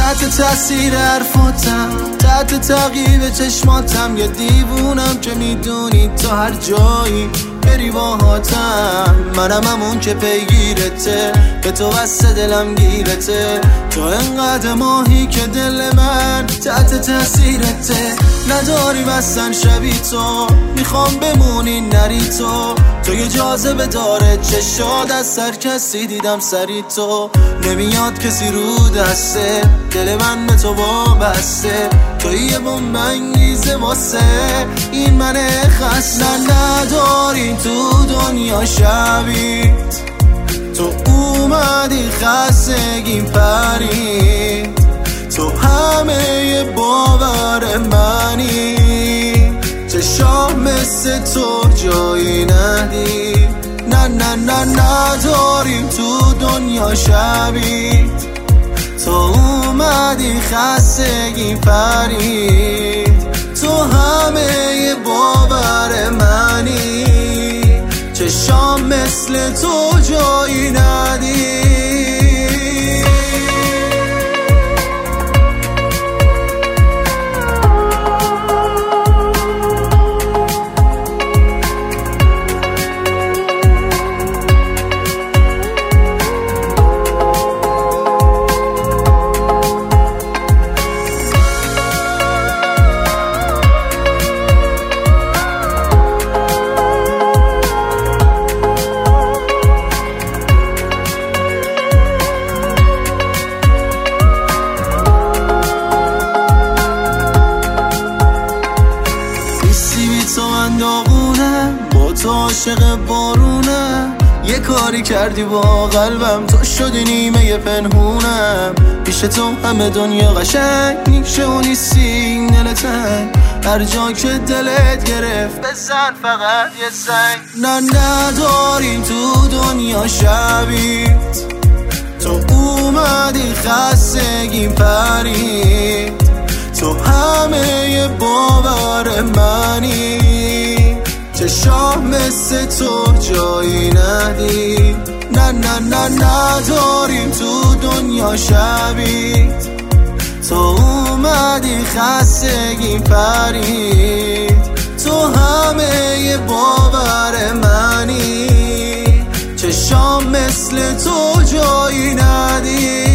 تحت تاثیر حرفاتم، تحت تعقیب چشماتم، یه دیوونم که میدونی تا هر جایی بری باهاتم. منم همون که پیگیرته، به تو واسه دلم گیرته، تو انقدر ماهی که دل من تحت تاثیرته. نداری بستن شبی تو، میخوام بمونی نری تو یه جاذبه داره چشاد، از سر کسی دیدم سری تو. نمیاد کسی رو دسته، دل من به تو وابسته، تو یه بمب انگیزه واسه این من خسته. نداری تو دنیا شبیت، تو اومدی خستگیم پرید، تو همه باور منی، چشام مثل تو جایی ندید. نه نداریم تو دنیا شبیت، تو اومدی خستگیم پرید، تو همه باور منی، چشام مثل تو جایی ندید. با تو عاشق بارونه، یه کاری کردی با قلبم، تو شدی نیمه پنهونم. پیش تو همه دنیا قشنگ نیشه و نیستی دلتنگ، هر جا که دلت گرفت بزن فقط یه زنگ. نداریم تو دنیا شبیت، تو اومدی خستگیم پرید، تو همه باور منی، چشام مثل تو جایی ندید. نداریم تو دنیا شبیت، تو اومدی خستگیم پرید، تو همه باور منی، چشام مثل تو جایی ندید.